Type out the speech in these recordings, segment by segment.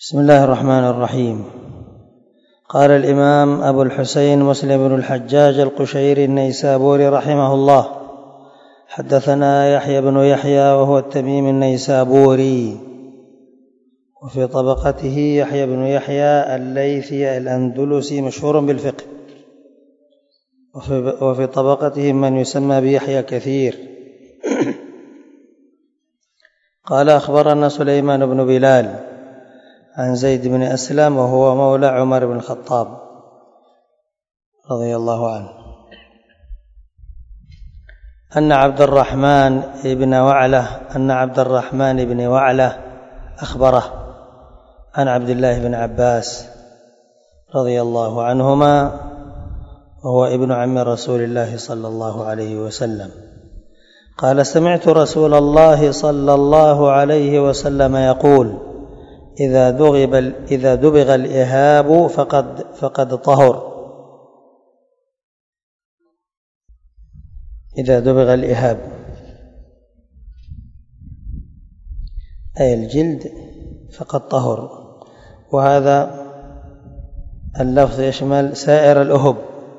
بسم الله الرحمن الرحيم. قال الإمام أبو الحسين مسلم بن الحجاج القشيري النيسابوري رحمه الله: حدثنا يحيى بن يحيى وهو التميمي النيسابوري، وفي طبقته يحيى بن يحيى الليثي الأندلسي مشهور بالفقه، وفي طبقته من يسمى بيحيى كثير. قال: أخبرنا سليمان بن بلال عن زيد بن أسلم وهو مولى عمر بن الخطاب رضي الله عنه أن عبد الرحمن بن وعلة أخبره عن عبد الله بن عباس رضي الله عنهما وهو ابن عم رسول الله صلى الله عليه وسلم قال: سمعت رسول الله صلى الله عليه وسلم يقول: إذا دبغ الإهاب فقد طهر. إذا دبغ الإهاب أي الجلد فقد طهر، وهذا اللفظ يشمل سائر الأهب،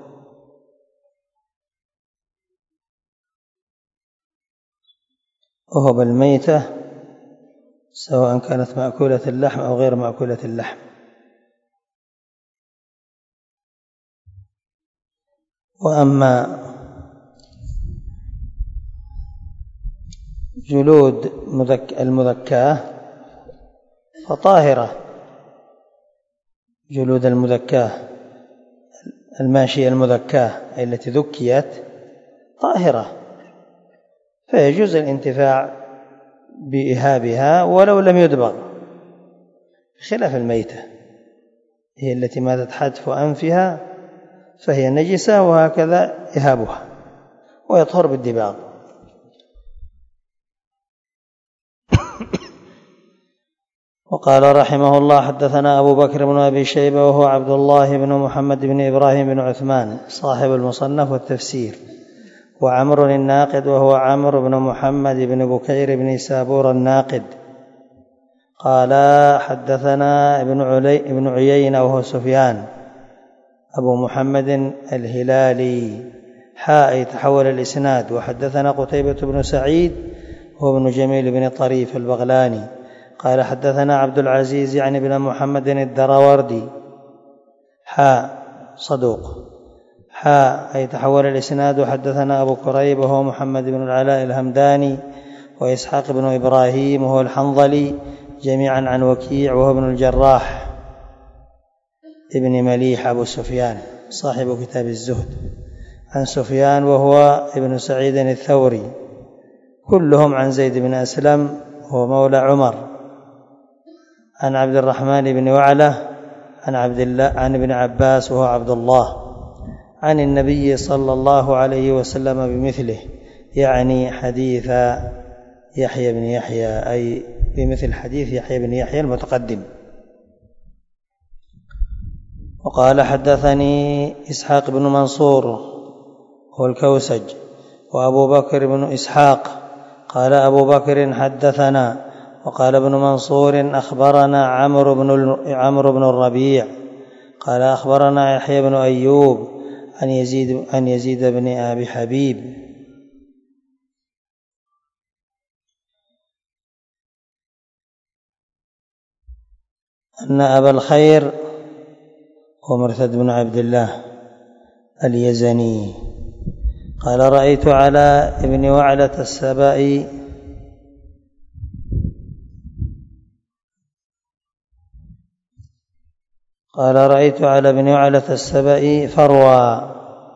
أهب الميتة سواء كانت مأكولة اللحم أو غير مأكولة اللحم. وأما جلود المذكاة فطاهرة، جلود المذكاة الماشية المذكاة أي التي ذكيت طاهرة، فيجوز الانتفاع بإهابها ولو لم يدبغ، خلاف الميتة هي التي ماتت حتف أنفها فهي نجسة، وهكذا إهابها ويطهر بالدباغ. وقال رحمه الله: حدثنا أبو بكر بن أبي شيبة وهو عبد الله بن محمد بن إبراهيم بن عثمان صاحب المصنف والتفسير، وعمر الناقد وهو عمرو بن محمد بن بكير بن سابور الناقد. قال: حدثنا ابن عيينة وهو سفيان أبو محمد الهلالي تحول الإسناد. وحدثنا قتيبة بن سعيد وهو ابن جميل بن طريف البغلاني قال: حدثنا عبد العزيز يعني بن محمد الدراوردي صدوق تحول الإسناد. وحدثنا أبو كريب وهو محمد بن العلاء الهمداني وإسحاق بن إبراهيم وهو الحنظلي جميعا عن وكيع وهو ابن الجراح ابن مليح أبو سفيان صاحب كتاب الزهد، عن سفيان وهو ابن سعيد الثوري، كلهم عن زيد بن أسلم وهو مولى عمر، عن عبد الرحمن بن وعلة عن ابن عباس وهو عبد الله، عن النبي صلى الله عليه وسلم بمثله، يعني حديث يحيى بن يحيى، أي بمثل حديث يحيى بن يحيى المتقدم. وقال: حدثني إسحاق بن منصور هو الكوسج وأبو بكر بن إسحاق قال: أبو بكر حدثنا. وقال ابن منصور: أخبرنا عمرو بن الربيع قال: أخبرنا يحيى بن أيوب عن يزيد بن أبي حبيب أن أبا الخير هو مرثد بن عبد الله اليزني قال: رأيت على ابن وعلة السبأ فروى،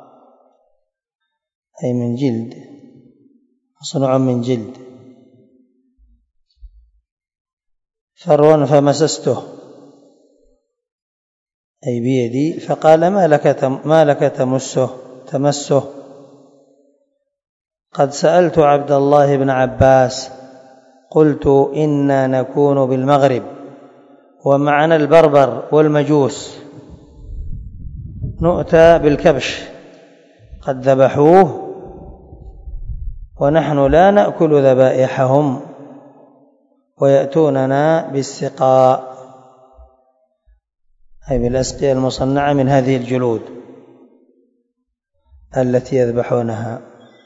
أي من جلد، مصنوع من جلد، فروا فمسسته أي بيدي، فقال: ما لك تمسه؟ قد سألت عبد الله بن عباس قلت: إنا نكون بالمغرب ومعنا البربر والمجوس نؤتى بالكبش قد ذبحوه ونحن لا نأكل ذبائحهم ويأتوننا بالسقاء. أي بالأسقية المصنعة من هذه الجلود التي يذبحونها،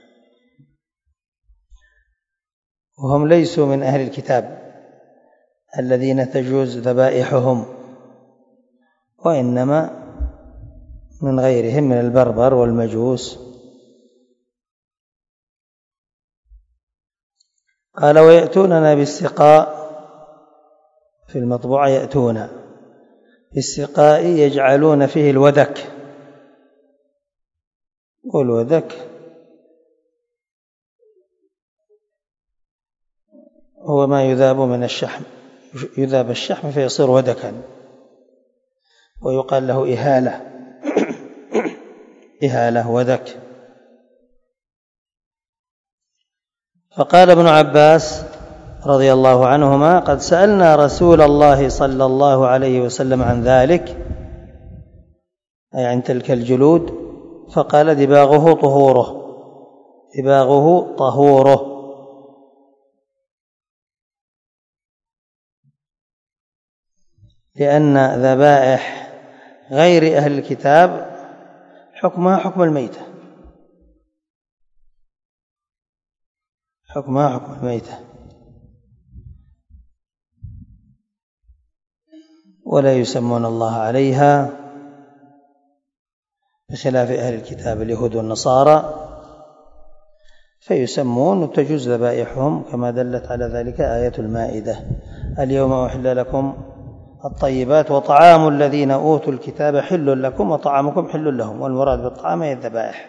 وهم ليسوا من أهل الكتاب الذين تجوز ذبائحهم، وإنما من غيرهم من البربر والمجوس. قال ويأتوننا بالسقاء، في المطبوعة يأتون بالسقاء يجعلون فيه الودك، والودك هو ما يذاب من الشحم، يذاب الشحم فيصير ودكا، ويقال له إهالة إهالة ودك. فقال ابن عباس رضي الله عنهما قد سألنا رسول الله صلى الله عليه وسلم عن ذلك، أي عن تلك الجلود، فقال دباغه طهوره، دباغه طهوره. لأن ذبائح غير أهل الكتاب حكمها حكم الميتة، حكمها حكم الميتة، ولا يسمون الله عليها بخلاف أهل الكتاب اليهود والنصارى، فيسمون وتجوز ذبائحهم كما دلت على ذلك آية المائدة: اليوم أحل لكم الطيبات وطعام الذين أوتوا الكتاب حل لكم وطعامكم حل لهم، والمراد بالطعام هي الذبائح.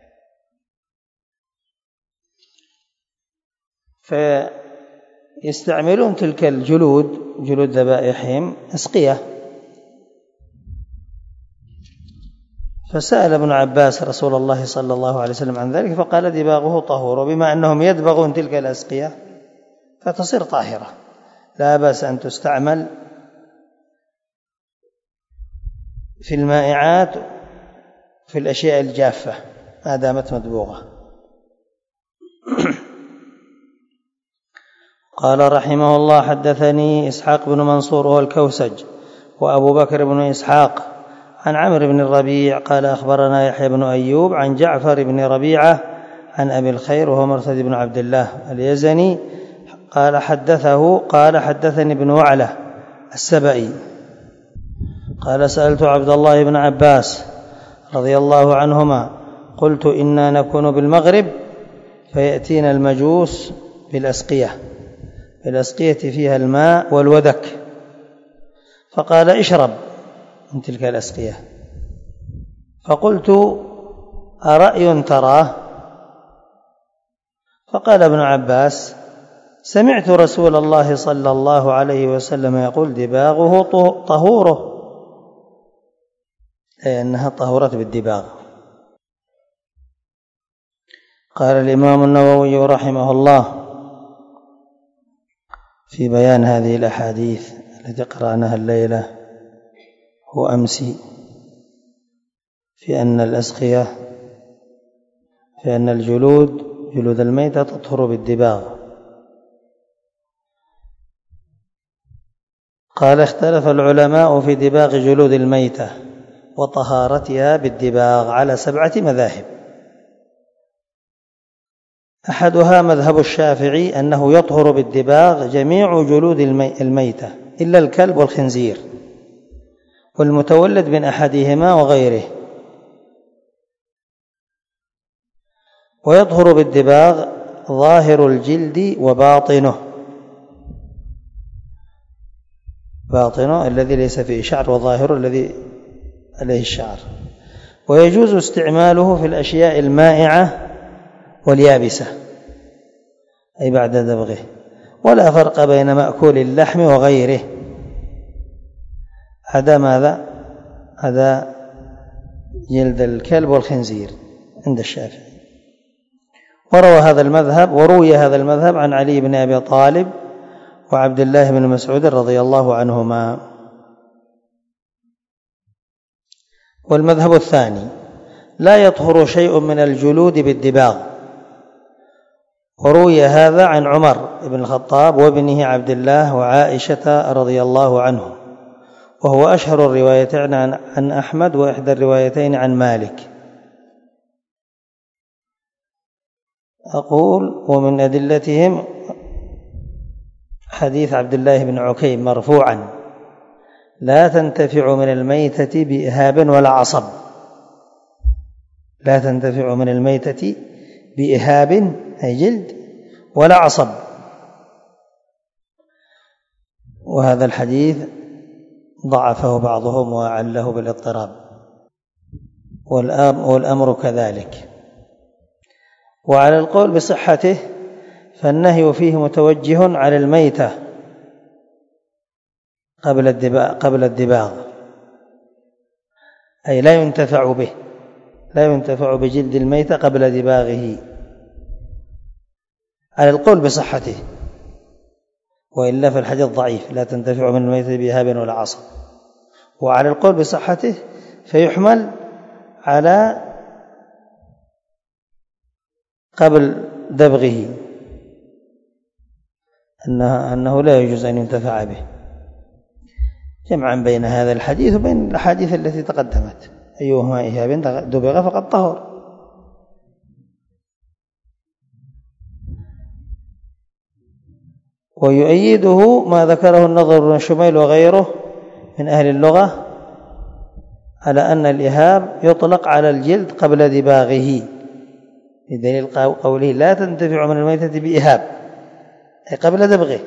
فيستعملون تلك الجلود، جلود ذبائحهم، أسقية. فسأل ابن عباس رسول الله صلى الله عليه وسلم عن ذلك فقال دباغه طهور، وبما أنهم يدبغون تلك الأسقية فتصير طاهرة، لا بأس أن تستعمل في المائعات في الأشياء الجافة ما دامت مدبوغة. قال رحمه الله حدثني إسحاق بن منصور وهو الكوسج وأبو بكر بن إسحاق عن عمرو بن الربيع قال أخبرنا يحيى بن أيوب عن جعفر بن ربيعة عن أبي الخير وهو مرثد بن عبد الله اليزني قال حدثني ابن وعلة السبئي قال سألت عبد الله بن عباس رضي الله عنهما قلت إنا نكون بالمغرب فيأتينا المجوس بالأسقية فيها الماء والودك، فقال اشرب من تلك الأسقية، فقلت أرأي تراه؟ فقال ابن عباس سمعت رسول الله صلى الله عليه وسلم يقول دباغه طهوره، أي أنها طهورت بالدباغ. قال الإمام النووي رحمه الله في بيان هذه الأحاديث التي قرأناها الليلة وأمس في أن الأسقية، في أن جلود الميتة تطهر بالدباغ. قال اختلف العلماء في دباغ جلود الميتة وطهارتها بالدباغ على 7 مذاهب. أحدها مذهب الشافعي أنه يطهر بالدباغ جميع جلود الميتة إلا الكلب والخنزير والمتولد من أحدهما وغيره، ويطهر بالدباغ ظاهر الجلد وباطنه، باطنه الذي ليس فيه شعر وظاهره الذي عليه الشعر، ويجوز استعماله في الأشياء المائعة واليابسة أي بعد دبغه، ولا فرق بين مأكول اللحم وغيره هذا ماذا؟ هذا جلد الكلب والخنزير عند الشافعي. وروي هذا المذهب عن علي بن أبي طالب وعبد الله بن مسعود رضي الله عنهما. والمذهب الثاني لا يطهر شيء من الجلود بالدباغ، وروي هذا عن عمر بن الخطاب وابنه عبد الله وعائشة رضي الله عنهم، وهو أشهر الروايتين عن أحمد وإحدى الروايتين عن مالك. أقول ومن أدلتهم حديث عبد الله بن عكيم مرفوعا: لا تنتفع من الميتة بإهاب ولا عصب. لا تنتفع من الميتة بإهاب أي جلد ولا عصب. وهذا الحديث ضعفه بعضهم وعله بالاضطراب، والأمر كذلك. وعلى القول بصحته فالنهي فيه متوجه على الميتة قبل الدباغ، أي لا ينتفع به، لا ينتفع بجلد الميتة قبل دباغه، على القول بصحته، وإلا فالحديث ضعيف: لا تنتفع من الميتة بإهاب ولا عصب. وعلى القول بصحته فيحمل على قبل دبغه، أنه لا يجوز أن ينتفع به، جمعا بين هذا الحديث وبين الأحاديث التي تقدمت: أيهما إهاب دبغ فقد طهر. ويؤيده ما ذكره النضر بن شميل وغيره من أهل اللغة على أن الإهاب يطلق على الجلد قبل دباغه، بدليل قوله: لا تنتفع من الميتة بإهاب، أي قبل دبغه،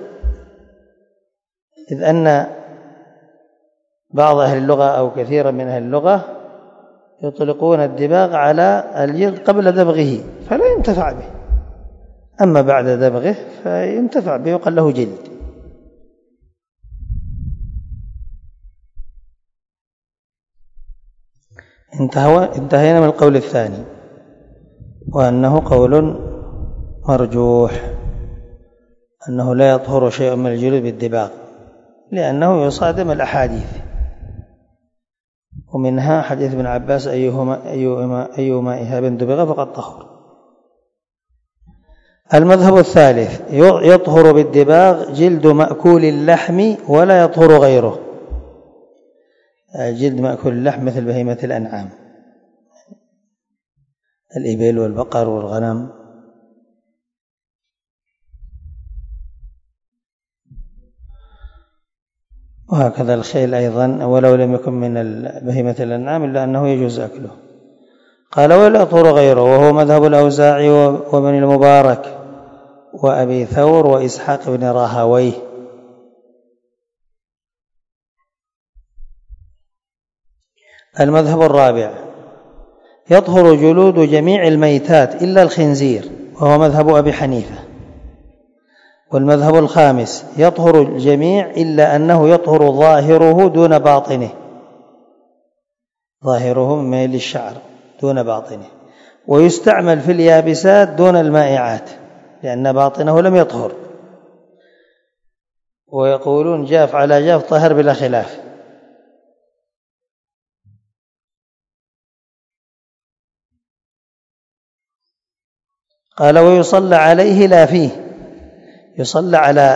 إذ أن بعض أهل اللغة أو كثيرا من أهل اللغة يطلقون الدباغ على الجلد قبل دبغه فلا ينتفع به، أما بعد دبغه فينتفع به ويقال له جلد. انتهينا من القول الثاني، وأنه قول مرجوح، أنه لا يطهر شيء من الجلود بالدباغ، لأنه يصادم الأحاديث، ومنها حديث ابن عباس: أيهما إهاب دبغ فقد طهر. المذهب الثالث: يطهر بالدباغ جلد مأكول اللحم ولا يطهر غيره. جلد مأكول اللحم مثل بهيمة الأنعام، الإبل والبقر والغنم. وهكذا الخيل أيضا، ولو لم يكن من بهيمة الأنعام إلا أنه يجوز أكله. قال: ولا يطهر غيره، وهو مذهب الأوزاعي وابن المبارك وأبي ثور وإسحاق بن راهويه. المذهب الرابع: يطهر جلود جميع الميتات إلا الخنزير، وهو مذهب أبي حنيفة. والمذهب الخامس: يطهر الجميع إلا أنه يطهر ظاهره دون باطنه، ظاهره من ميل الشعر دون باطنه، ويستعمل في اليابسات دون المائعات لأن باطنه لم يطهر. ويقولون: جاف على جاف طهر بلا خلاف. قال: ويصلى عليه لا فيه، يصلى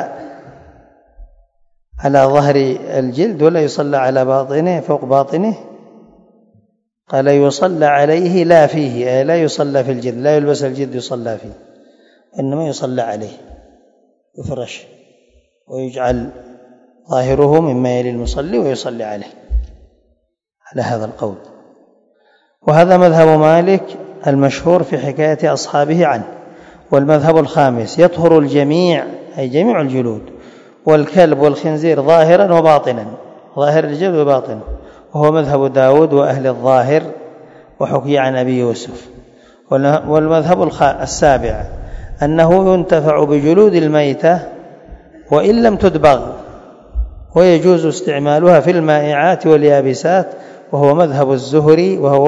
على ظهر الجلد ولا يصلى على باطنه فوق باطنه. قال: يصلى عليه لا فيه، أي لا يصلى في الجلد، لا يلبس الجلد يصلى فيه، إنما يصلى عليه، يفرش ويجعل ظاهره مما يلي المصلي ويصلي عليه، على هذا القول. وهذا مذهب مالك المشهور في حكاية أصحابه عنه. والمذهب الخامس: يطهر الجميع، أي جميع الجلود، والكلب والخنزير ظاهرا وباطنا، ظاهر الجلد وباطنه، وهو مذهب داود وأهل الظاهر، وحكي عن أبي يوسف. والمذهب السابع: أنه ينتفع بجلود الميتة وإن لم تدبغ، ويجوز استعمالها في المائعات واليابسات، وهو مذهب الزهري، وهو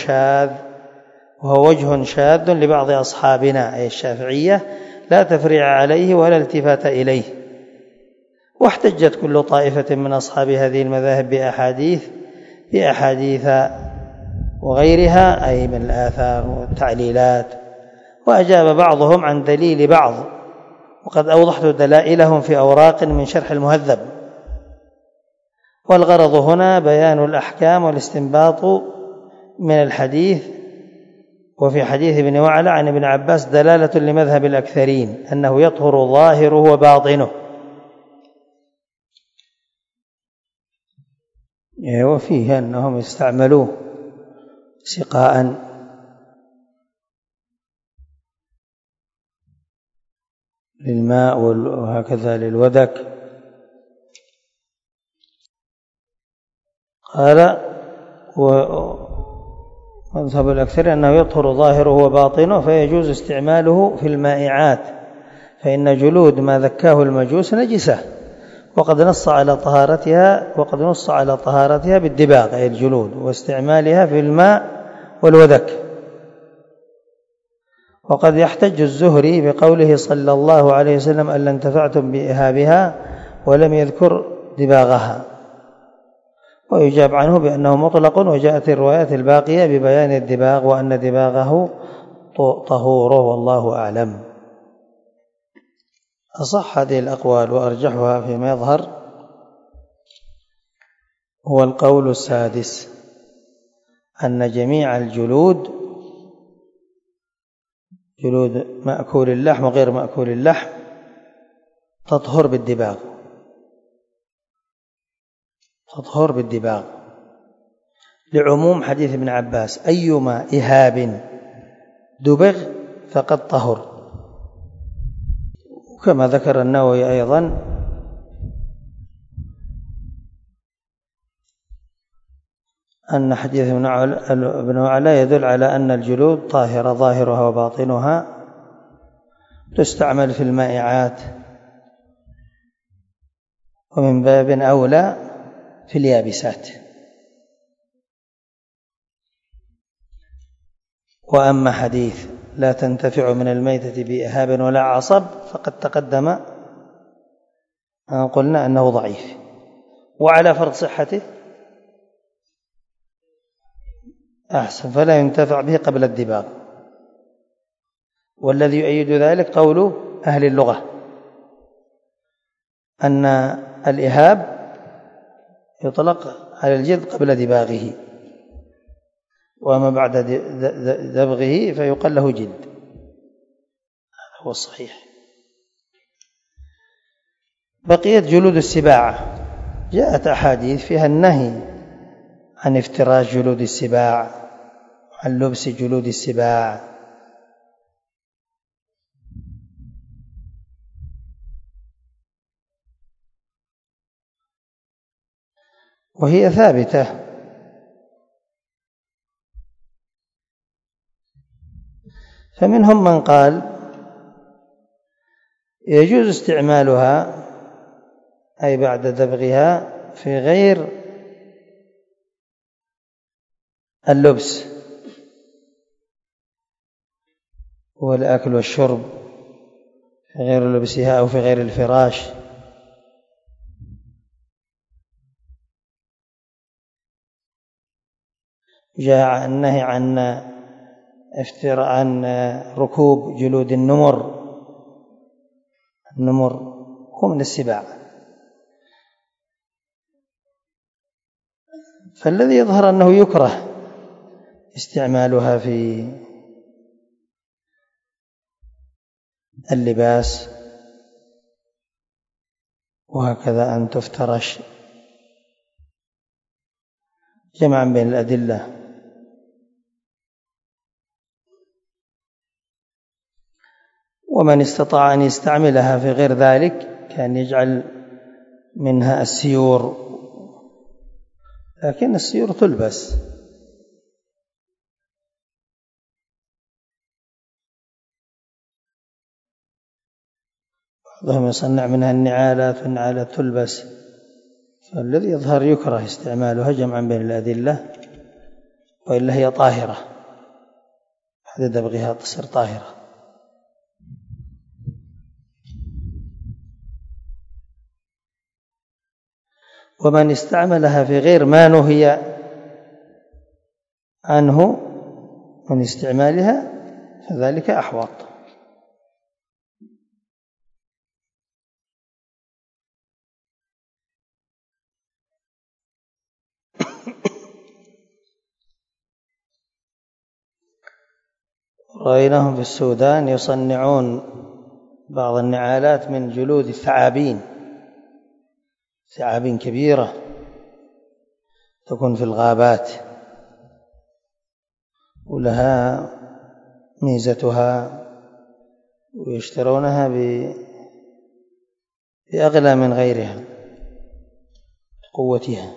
وجه شاذ لبعض أصحابنا أي الشافعية، لا تفريع عليه ولا التفات إليه. واحتجت كل طائفة من أصحاب هذه المذاهب بأحاديث وغيرها، أي من الآثار والتعليلات، وأجاب بعضهم عن دليل بعض، وقد أوضحت دلائلهم في أوراق من شرح المهذب. والغرض هنا بيان الأحكام والاستنباط من الحديث. وفي حديث ابن وعلى عن ابن عباس دلالة لمذهب الأكثرين أنه يطهر ظاهره وباطنه. وفيه أنهم استعملوه سقاء للماء وهكذا للودك. قال ومذهب الأكثر أنه يطهر ظاهره وباطنه، فيجوز استعماله في المائعات، فإن جلود ما ذكاه المجوس نجسة، وقد نص على طهارتها بالدباغ أي الجلود، واستعمالها في الماء والودك. وقد يحتج الزهري بقوله صلى الله عليه وسلم ألا انتفعتم بإهابها ولم يذكر دباغها، ويجاب عنه بأنه مطلق، وجاءت الروايات الباقية ببيان الدباغ وأن دباغه طهوره، والله أعلم. أصح هذه الأقوال وأرجحها فيما يظهر هو القول السادس، أن جميع الجلود، جلود مأكول اللحم وغير مأكول اللحم، تطهر بالدباغ، لعموم حديث ابن عباس أيما إهاب دبغ فقد طهر. وكما ذكر النووي أيضا أن حديث ابن وعلى يدل على أن الجلود طاهرة ظاهرها وباطنها، تستعمل في المائعات، ومن باب أولى في اليابسات. وأما حديث لا تنتفع من الميتة بإهاب ولا عصب فقد تقدم قلنا أنه ضعيف، وعلى فرض صحته أحسن، فلا ينتفع به قبل الدباغ. والذي يؤيد ذلك قول أهل اللغة أن الإهاب يطلق على الجلد قبل دباغه، وما بعد دبغه فيقال له جلد، هذا هو الصحيح. بقيت جلود السباع، جاءت أحاديث فيها النهي عن افتراش جلود السباع، عن لبس جلود السباع، وهي ثابتة. فمنهم من قال يجوز استعمالها أي بعد دبغها في غير اللبس والأكل والشرب، في غير لبسها أو في غير الفراش. جاء النهي عن ركوب جلود النمر هو من السباع. فالذي يظهر أنه يكره استعمالها في اللباس، وهكذا أن تفترش، جمعا بين الأدلة. ومن استطاع أن يستعملها في غير ذلك كان يجعل منها السيور، لكن السيور تلبس. بعضهم يصنع منها النعالات، والنعالات تلبس. فالذي يظهر يكره استعمالها جمعا بين الأدلة، وإلا هي طاهرة بعد دبغها تصير طاهرة. ومن استعملها في غير ما نهي عنه من استعمالها فذلك أحوط. رأيناهم في السودان يصنعون بعض النعالات من جلود الثعابين، ثعابين كبيرة تكون في الغابات، ولها ميزتها ويشترونها بأغلى من غيرها قوتها.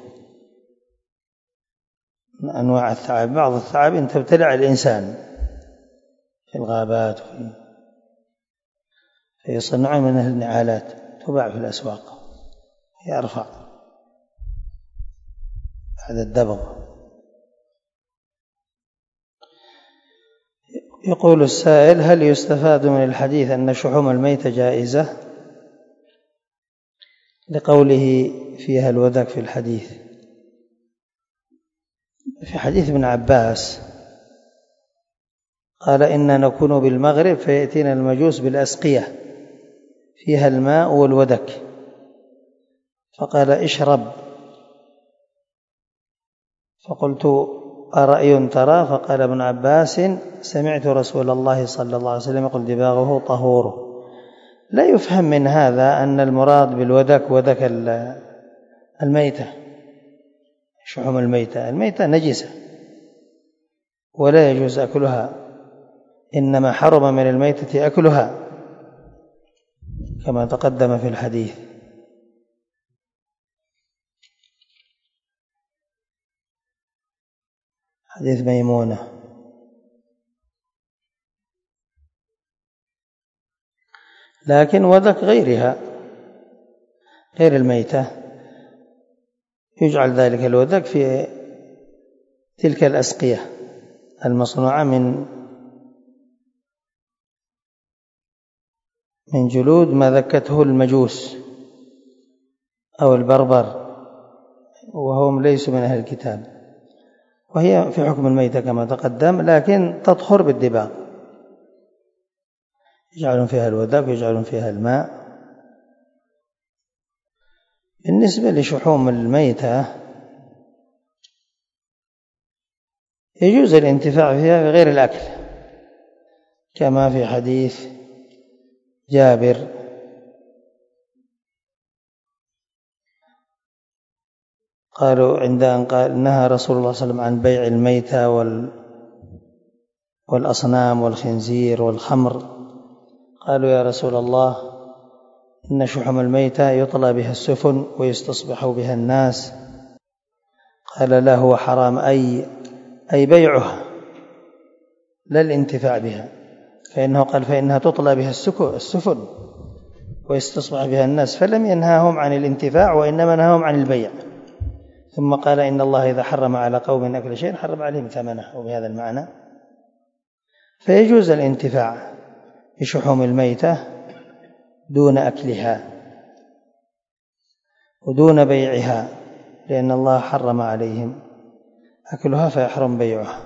من أنواع الثعاب، بعض الثعابين تبتلع الإنسان في الغابات، فيصنعون منها النعالات تباع في الأسواق، هي أرفع بعد الدبغ. يقول السائل: هل يستفاد من الحديث أن شحوم الميتة جائزة؟ لقوله فيها الودك في الحديث. في حديث ابن عباس قال: إنا نكون بالمغرب فيأتينا المجوس بالأسقية فيها الماء والودك، فقال: اشرب. فقلت: أرأي ترى؟ فقال ابن عباس: سمعت رسول الله صلى الله عليه وسلم يقول: دباغه طهور. لا يفهم من هذا أن المراد بالودك ودك الميتة، شحوم الميتة. الميتة نجسة ولا يجوز أكلها، إنما حرم من الميتة أكلها كما تقدم في الحديث. حديث ميمونة. لكن ودك غيرها، غير الميتة، يجعل ذلك الودك في تلك الأسقية المصنوعة من جلود ما ذكته المجوس أو البربر، وهم ليسوا من أهل الكتاب، وهي في حكم الميتة كما تقدم، لكن تطهر بالدباغ، يجعلون فيها الودك ويجعلون فيها الماء. بالنسبة لشحوم الميتة يجوز الانتفاع فيها بغير الأكل، كما في حديث جابر قالوا عند أن قال نهى رسول الله صلى الله عليه وسلم عن بيع الميتة والأصنام والخنزير والخمر. قالوا: يا رسول الله، إن شحوم الميتة يطلى بها السفن ويستصبح بها الناس. قال: لا، هو حرام، أي بيعها لا الانتفاع بها، فإنه قال: فإنها تطلى بها السفن ويستصبح بها الناس، فلم ينهاهم عن الانتفاع وإنما نهاهم عن البيع. ثم قال: إن الله إذا حرم على قوم أكل شيء حرم عليهم ثمنه، وبهذا المعنى. فيجوز الانتفاع بشحوم الميتة دون أكلها ودون بيعها، لأن الله حرم عليهم أكلها فيحرم بيعها.